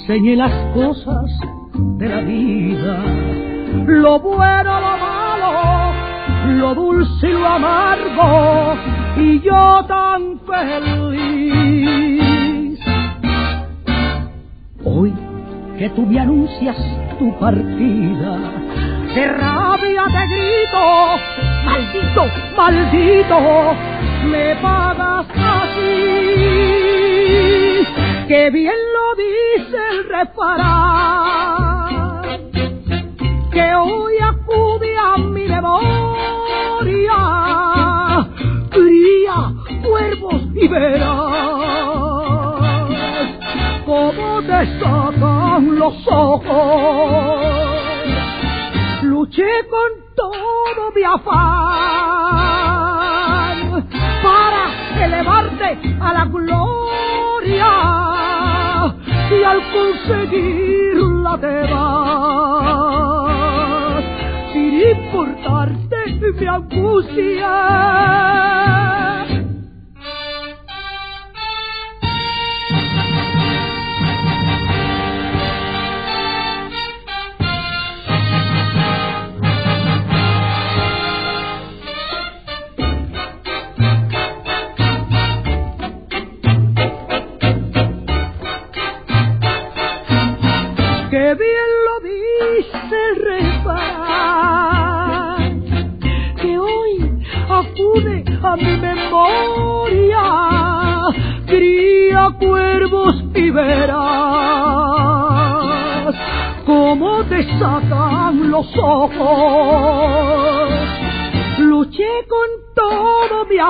enseñé las cosas de la vida, lo bueno, lo malo, lo dulce y lo amargo, y yo tan feliz. Hoy que tú me anuncias tu partida, de rabia te grito, maldito, maldito, me pagas así. Que bien lo dice el refrán, que hoy acude a mi memoria, cría cuervos y verás cómo te sacan los ojos. Luché con todo mi afán para elevarte a la gloria, y al conseguirla te vas, sin importarte mi angustia. Que bien lo dice el refrán, que hoy acude a mi memoria, cría cuervos y verás cómo te sacan los ojos. Luché con todo mi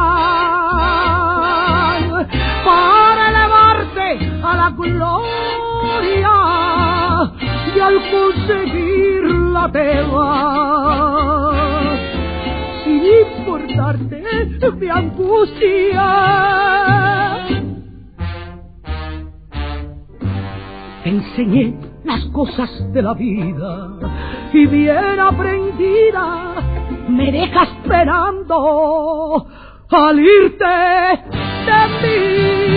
afán para elevarte a la gloria, y al conseguirla te vas, sin importarte mi angustia. Te enseñé las cosas de la vida, y bien aprendida me dejas esperando al irte de mí.